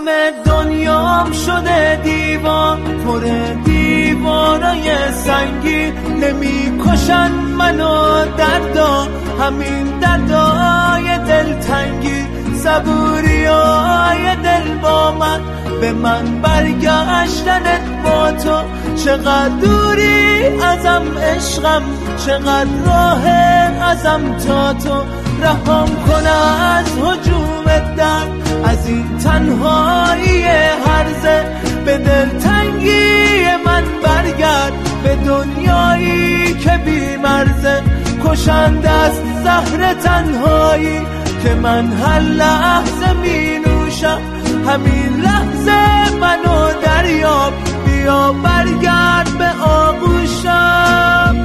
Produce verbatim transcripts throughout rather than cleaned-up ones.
همه دنیام شده دیوان، پر دیوانای سنگی، نمی کشن منو دردا، همین دردای دلتنگی. صبوریای دل با من، به من برگشتنت با تو. چقدر دوری ازم عشقم، چقدر راه ازم تا تو. رهام کن از هجوم درد، از این تنهایی هرزه. به دلتنگی من برگرد، به دنیایی که بی مرزه. کشنده از زهر تنهایی که من هر لحظه می نوشم. همین لحظه منو دریاب، بیا برگرد به آغوشم.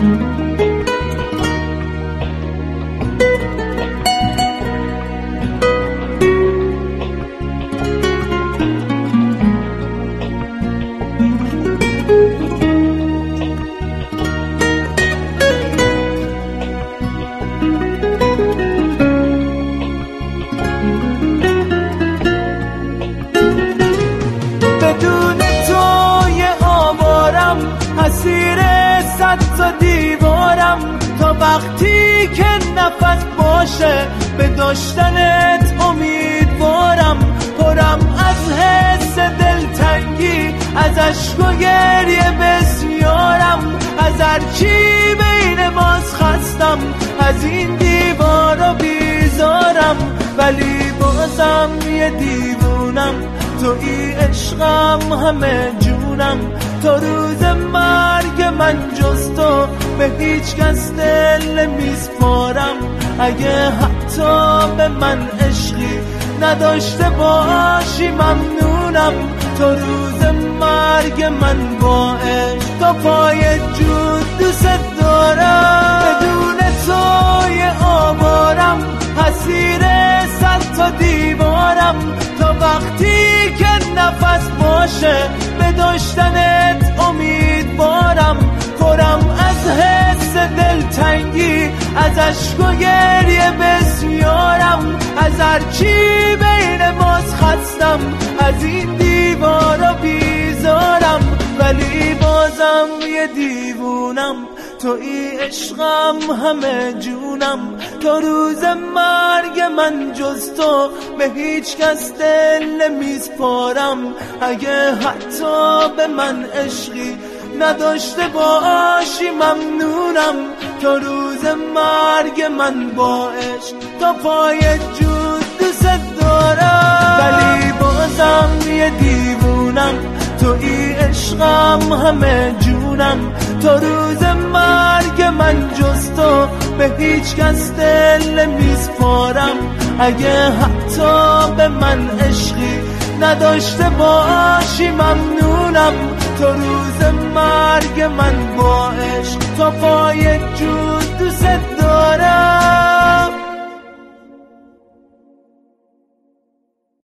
اسیر صد تا دیوارم، تا وقتی که نفس باشه به داشتنت امیدوارم. پرم از حس دلتنگی، از عشق و گریه بسیارم. از هرچی بین ماست خستم، از این دیوارا بیزارم. ولی بازم یه دیوونم، توی عشقم همه جونم. تا روز مرگ من جز تو به هیچ کس دل نمیسپارم. اگه حتی به من عشقی نداشته باشی ممنونم. تا روز مرگ من با عشق تا پای جود دوست دارم. بدون توی آوارم، اسیر صد تا دیوارم. تا وقتی که نفس باشه به داشتنت امیدوارم. پرم از حس دلتنگی، از عشق و گریه بسیارم. از هرچی بین ماست خستم، از این دیوارا بیزارم. ولی بازم یه دیوونم، توی عشقم همه جونم. تا روز مرگ من جز تو به هیچ کس دل نمیسپارم. اگه حتی به من عشقی نداشته باشی ممنونم. تا روز مرگ من با عشق تا پای جود دوست دارم. ولی بازم یه دیوونم، توی عشقم همه جونم. تا روز مرگ من جز تو به هیچ کس دل نمیسپارم. اگه حتی به من عشقی نداشته باشی ممنونم. تا روز مرگ من با عشق تا پای جون